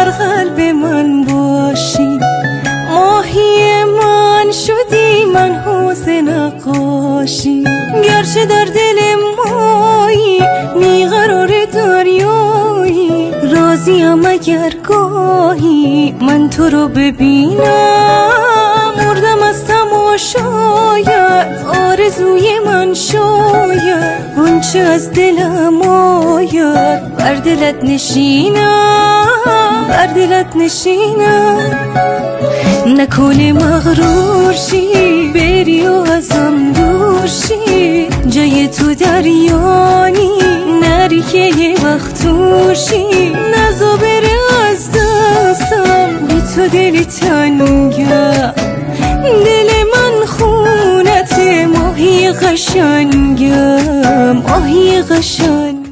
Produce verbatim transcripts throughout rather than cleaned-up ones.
در قلب من باشی، ماهی من شدی منحوس نقاشی. گرچه در دل مایی بیقرار دریایی، راضیم اگر گاهی من تو رو ببینم. مردم از تماشایت آرزوی من شاید، آنچه از دلم آید بر دلت نشینم، بر دلت نشینم. نکنه مغرور شی بری و ازم دور شی، جای تو دریانی نری که یه وقت توشی. نزا بره از دستم بی تو دلی تنگم، دل من خونت ماهی قشنگم، آهی قشنگ.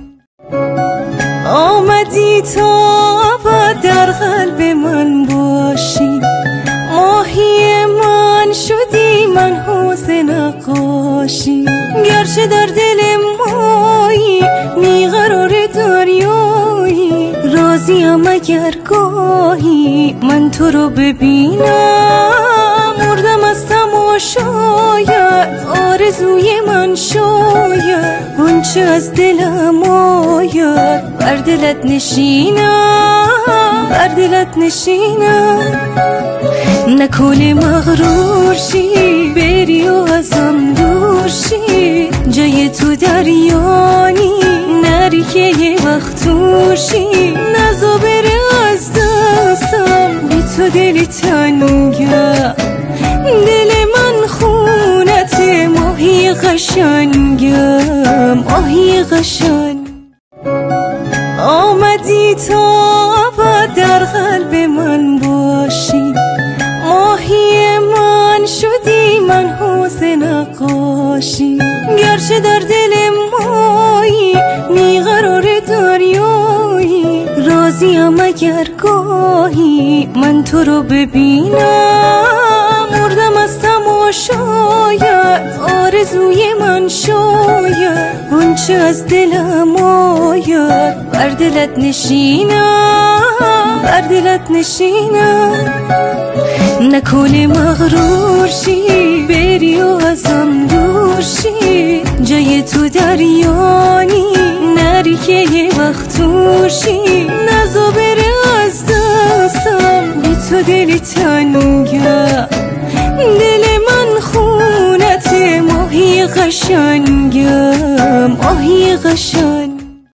آمدی تا ابد در قلب من باشی، ماهی من شدی منحوس نقاشی. گرچه در دل مایی بیقرار دریایی، راضیم اگر گاهی من تو رو ببینم. مردم از تماشایت آرزوی من شاید، آنچه از دلم آید بر دلت نشینم، بر دلت نشینم. نکنه مغرور شی بری و ازم دور شی، جای تو دریانی نری که یه وقت توشی. نزا بره از دستم بی تو دلی تنگم، دل من خونت ماهی قشنگم، آهی قشنگ. آمدی تا ابد در قلب من باشی، ماهی من شدی منحوس نقاشی. گرچه در دل مایی بیقرار دریایی، راضیم اگر گاهی من تو رو ببینم. مردم از تماشایت آرزوی من شاید، آنچه از دلم آید بر دلت نشینم، بر دلت نشینم. نکنه مغرور شی بری و ازم دور شی، جای تو دریانی نری که یه وقت توشی. نزا بره از دستم بی تو دلی تنگم، دل من خونت ماهی قشنگ